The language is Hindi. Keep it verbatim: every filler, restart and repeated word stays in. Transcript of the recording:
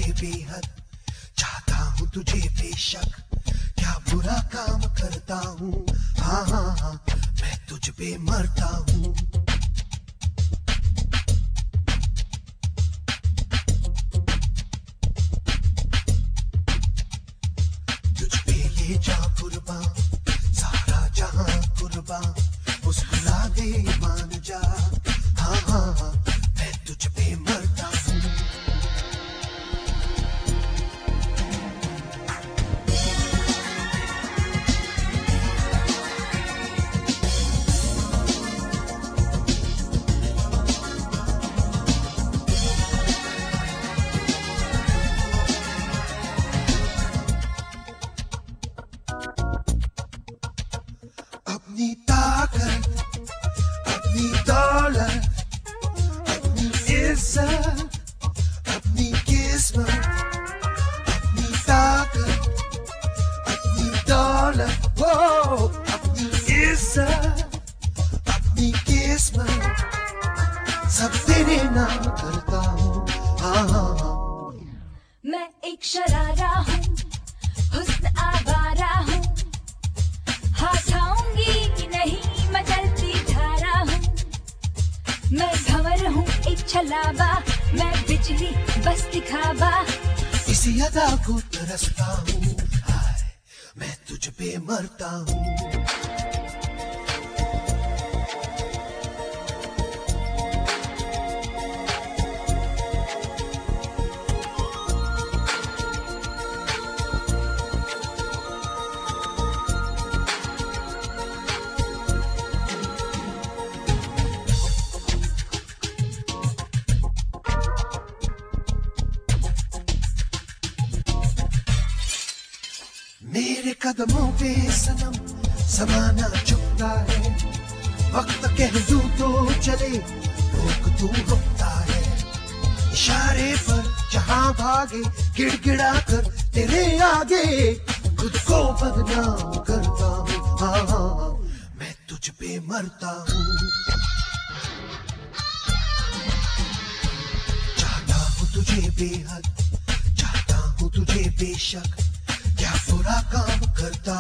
बेहद, चाहता हूँ तुझे बेशक, क्या बुरा काम करता हूँ, हाँ हाँ हाँ मैं तुझ पे मरता हूँ। तुझ पे ले जा कुर्बान, सारा जहां कुर्बान, मुस्कुरा दे मान जा, हाँ हाँ हाँ मैं तुझ पे मरता हूँ। अपनी ताकत, अपनी दौलत, अपनी इज्जत, अपनी किस्मत, अपनी ताकत, अपनी दौलत, वो अपनी इज्जत, अपनी किस्मत, सब तेरे नाम करता हूँ, हाँ हाँ हाँ। मैं एक शरारा हूँ, हुस्न आवारा हूँ, हाथाऊंगी नहीं मैं चलती धारा हूँ। मैं भंवर हूँ एक छलावा, मैं बिजली बस दिखावा, इसी अदा को तरसता हूँ, हाय मैं तुझ पे मरता हूँ। मेरे कदमों पे सनम समाना चुपता है, वक्त कह दूं तो चले रोक तू रुकता है, इशारे पर जहां भागे गिड़गिड़ा कर तेरे आगे खुद को बदनाम करता हूँ, हाँ हाँ मैं तुझ पे मरता हूँ। चाहता हूँ तुझे बेहद, चाहता हूँ तुझे बेशक, क्या बुरा काम करता